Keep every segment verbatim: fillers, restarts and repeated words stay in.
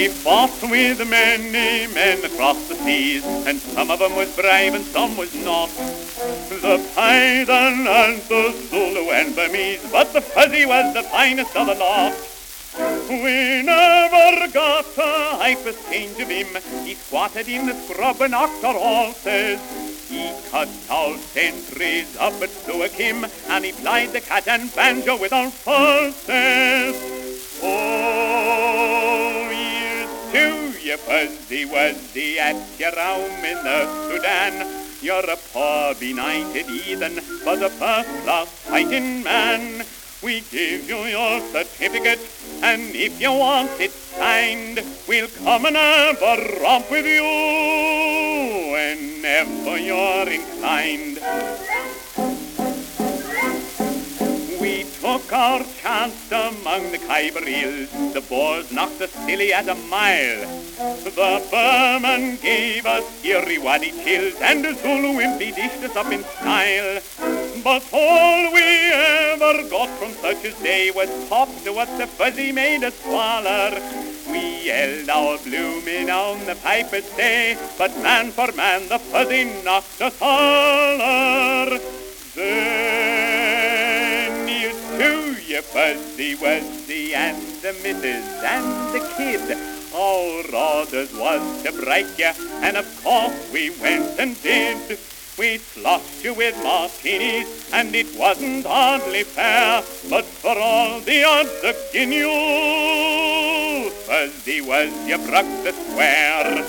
He fought with many men across the seas, and some of them was brave and some was not. The Python and the Zulu and Burmese, but the Fuzzy was the finest of the lot. We never got a hyper's change of him. He squatted in the scrub and knocked our horses. He cut out sentries up at Suakim, and he plied the cat and banjo with our pulses. Oh, here's to you, Fuzzy Wuzzy, at your home in the Sudan. You're a poor benighted heathen, but a first-class fighting man. We give you your certificate, and if you want it signed, we'll come and have a romp with you whenever you're inclined. We took our chance among the Khyber Hills. The Boers knocked us silly at a mile. The Burman gave us Irrawaddy chills, and the Zulu impy dished us up in style. But all we ever got from such a day was pops to what the Fuzzy made us squalor. We held our bloomin' on the piper's day, but man for man the Fuzzy knocked us holler. Then here's to you, Fuzzy Wuzzy, and the missus and the kid. Our orders was to break you, and of course we went and did. We sloshed you with martinis, and it wasn't hardly fair, but for all the odds agin you, Fuzzy Wuzzy, you broke the square.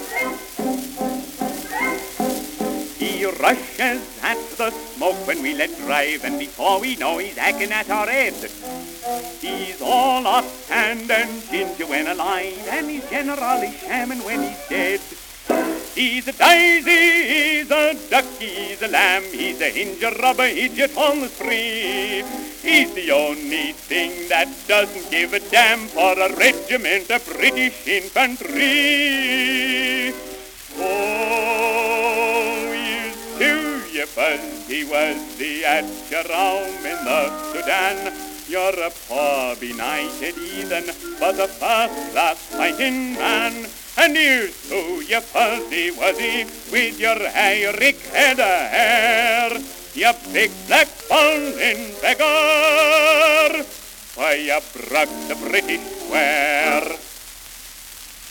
He rushes at the smoke when we let drive, and before we know he's hacking at our head. He's all hot hand and ginger when alive, and he's generally shamming when he's dead. He's a daisy, he's a ducky, he's a lamb, he's a hinger rubber idiot on the spree. He's the only thing that doesn't give a damn for a regiment of British infantry. Oh, here's to you, Fuzzy Wuzzy, at your home in the Sudan. You're a poor benighted heathen, but a first-class fighting man. And here's to you, Fuzzy Wuzzy, with your Eric head of hair, you big black bowling beggar, why you broke the British square.